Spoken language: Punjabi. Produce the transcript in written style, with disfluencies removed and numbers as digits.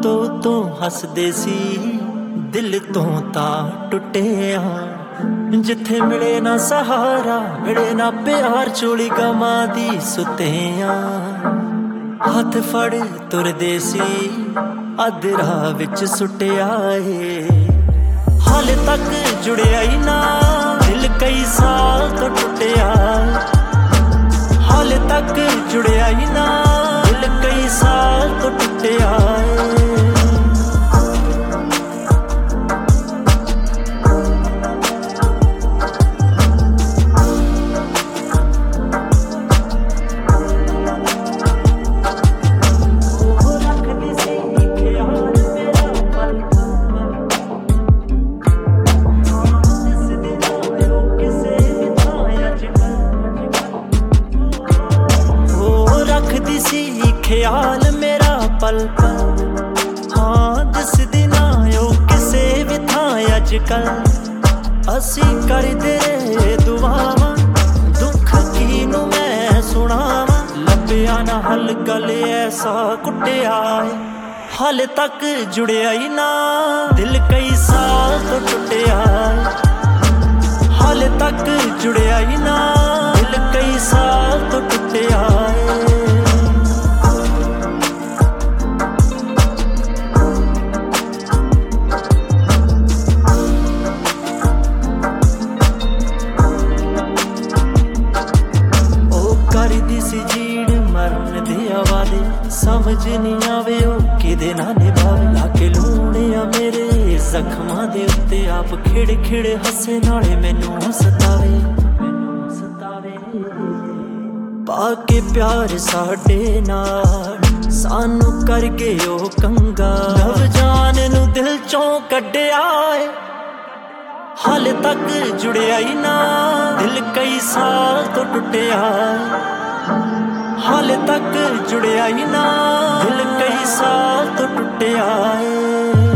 ਤੋਂ ਹੱਸਦੇ ਸੀ ਦਿਲ ਤੋਂ ਤਾਂ ਟੁੱਟਿਆ। ਜਿੱਥੇ ਮਿਲੇ ਨਾ ਸਹਾਰਾ ਮਿਲੇ ਨਾ ਪਿਆਰ ਚੋਲੀ ਗਮਾਂ ਦੀ ਸੁੱਤਿਆਂ। ਹੱਥ ਫੜ ਤੁਰਦੇ ਸੀ ਅੱਧ ਰਾਹ ਵਿੱਚ ਸੁੱਟਿਆ ਏ। ਹਾਲੇ ਤੱਕ ਜੁੜਿਆ ਹੀ ਨਾ ਦਿਲ ਕਈ ਸਾਲ ਤੋਂ ਟੁੱਟਿਆ। ਹਾਲੇ ਤੱਕ ਜੁੜਿਆ ਹੀ ਨਾ ਦਿਲ ਕਈ ਸਾਲ ਤੋਂ ਟੁੱਟਿਆ ਏ। ਖਿਆਲ ਮੇਰਾ ਪਲ ਪਲ ਹਾਂ ਦਿਸਦੀ ਨਾ ਉਹ ਕਿਸੇ ਵੀ ਥਾਂ ਅੱਜ ਕੱਲ। ਅਸੀਂ ਕਰਦੇ ਰਹੇ ਦੁਆਵਾਂ ਦੁੱਖ ਕਿਹਨੂੰ ਮੈਂ ਸੁਣਾਵਾਂ। ਲੱਭਿਆ ਨਾ ਹੱਲ ਗੱਲ ਐਸਾ ਕੁੱਟਿਆ ਏ। ਹਾਲੇ ਤੱਕ ਜੁੜਿਆ ਹੀ ਨਾ ਦਿਲ ਕਈ ਸਾਲ ਤੋਂ ਟੁੱਟਿਆ। ਹਾਲੇ ਤੱਕ ਜੁੜਿਆ ਹੀ ਨਾ ਦਿਲ ਕਈ ਸਾਲ ਤੋਂ ਟੁੱਟਿਆ ਏ। ਕਰਦੀ ਸੀ ਜੀੜ ਮਰਨ ਦੇ ਆਵਾਦੇ ਸਮਝ ਨਹੀਂ ਆਵੇ ਉਹ ਕਿਦੇ ਨਾਲ ਨਿਭਾਵੇ। ਲਾ ਕੇ ਲੂਣਿਆ ਮੇਰੇ ਜ਼ਖਮਾਂ ਦੇ ਉੱਤੇ ਆਪ ਖਿੜ ਖਿੜ ਹੱਸੇ ਨਾਲੇ ਮੈਨੂੰ ਸਤਾਵੇ। ਪਾ ਕੇ ਪਿਆਰ ਸਾਡੇ ਨਾਲ ਸਾਨੂੰ ਕਰ ਗਏ ਉਹ ਕੰਗਾ। ਨਵ ਜਾਨ ਨੂੰ ਦਿਲ ਚੋਂ ਕੱਢਿਆ ਏ। ਹਾਲੇ ਤੱਕ ਜੁੜਿਆ ਹੀ ਨਾ ਦਿਲ ਕਈ ਸਾਲ ਤੋਂ ਟੁੱਟਿਆ। ਹਾਲੇ ਤੱਕ ਜੁੜਿਆ ਹੀ ਨਾ ਦਿਲ ਕਈ ਸਾਲ ਤੋਂ ਟੁੱਟਿਆ ਏ।